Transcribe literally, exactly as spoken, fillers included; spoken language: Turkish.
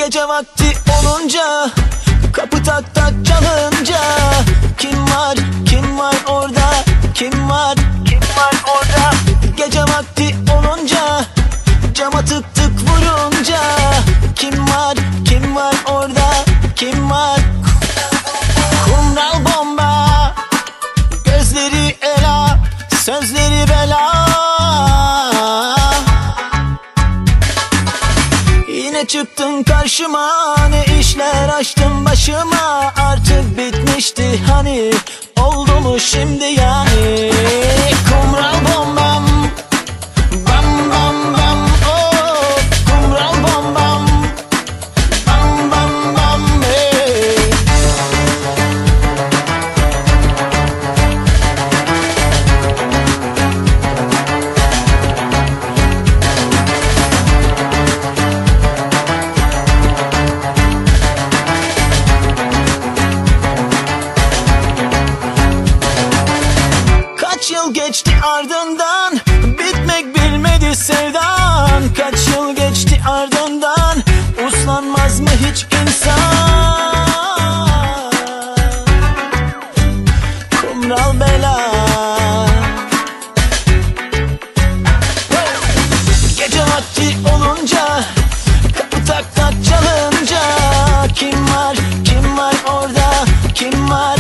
Gece vakti olunca, kapı tak tak çalınca, kim var, kim var orada, kim var, kim var orada? Gece vakti olunca, cama tık tık vurunca, kim var, kim var orada, kim var? Kumral bomba, gözleri ela, sözleri bela. Yine çıktın karşıma, ne işler açtın başıma. Artık bitmişti hani, oldu mu şimdi yani? Kumral bombam, bam bam bam, oh. Kumral bombam, bam bam bam, hey. Kaç yıl geçti ardından, bitmek bilmedi sevdan. Kaç yıl geçti ardından, uslanmaz mı hiç insan? Kumral bela. Gece vakti olunca, kapı tak tak çalınca, kim var, kim var orada, kim var?